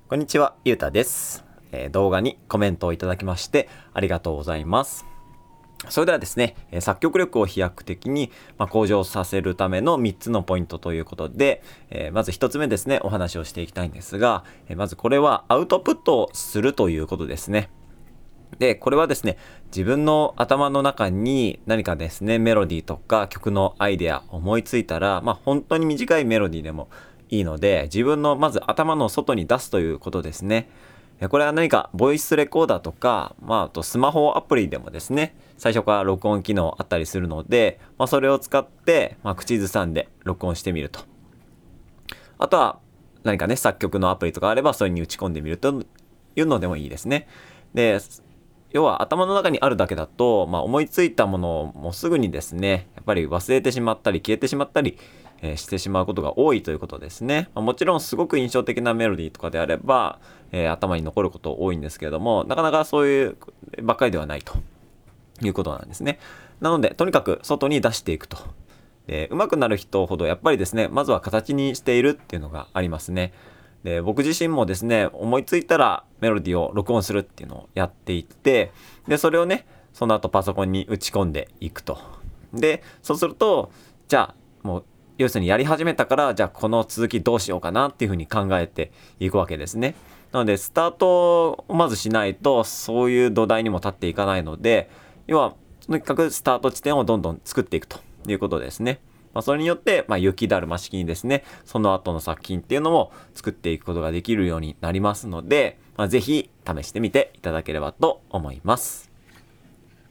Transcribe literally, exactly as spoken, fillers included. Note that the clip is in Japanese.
こんにちは、ゆうたです、えー動画にコメントをいただきましてありがとうございます。それではですね、えー作曲力を飛躍的に、まあ、向上させるためのみっつのポイントということで、えーまずひとつめですね、お話をしていきたいんですが、えーまずこれはアウトプットをするということですね。で、これはですね、自分の頭の中に何かですね、メロディーとか曲のアイデア思いついたら、まあ本当に短いメロディーでもいいので、自分のまず頭の外に出すということですね。えこれは何かボイスレコーダーとか、まああとスマホアプリでもですね、最初から録音機能あったりするので、まあそれを使って、まあ口ずさんで録音してみると。あとは何かね、作曲のアプリとかあればそれに打ち込んでみるというのでもいいですね。で、要は頭の中にあるだけだと、まあ、思いついたものをもうすぐにですね、やっぱり忘れてしまったり消えてしまったり、えーしてしまうことが多いということですね。まあ、もちろんすごく印象的なメロディーとかであれば、えー頭に残ること多いんですけれども、なかなかそういうばっかりではないということなんですね。なので、とにかく外に出していくと。で、上手くなる人ほどやっぱりですね、まずは形にしているっていうのがありますね。で、僕自身もですね、思いついたらメロディーを録音するっていうのをやっていって、で、それをね、その後パソコンに打ち込んでいくと。で、そうすると、じゃあ、もう、要するにやり始めたから、じゃあこの続きどうしようかなっていうふうに考えていくわけですね。なので、スタートをまずしないと、そういう土台にも立っていかないので、要は、とにかくスタート地点をどんどん作っていくということですね。まあ、それによって、まあ、雪だるま式にですね、その後の作品っていうのも作っていくことができるようになりますので、まあ、ぜひ試してみていただければと思います。